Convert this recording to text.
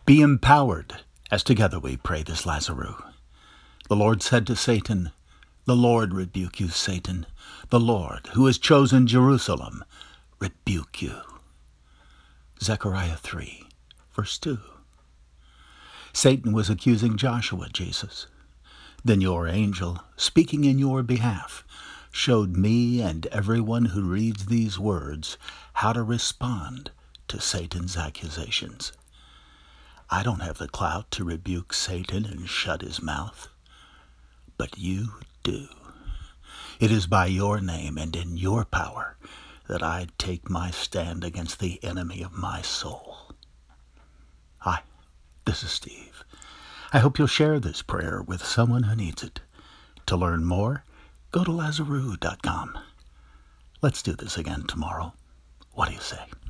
Be empowered as together we pray this Lazarus. The Lord said to Satan, "The Lord rebuke you, Satan. The Lord, who has chosen Jerusalem, rebuke you." Zechariah 3, verse 2. Satan was accusing Joshua, Jesus. Then your angel, speaking in your behalf, showed me and everyone who reads these words how to respond to Satan's accusations. I don't have the clout to rebuke Satan and shut his mouth, but you do. It is by your name and in your power that I take my stand against the enemy of my soul. Hi, this is Steve. I hope you'll share this prayer with someone who needs it. To learn more, go to Lazarus.com. Let's do this again tomorrow. What do you say?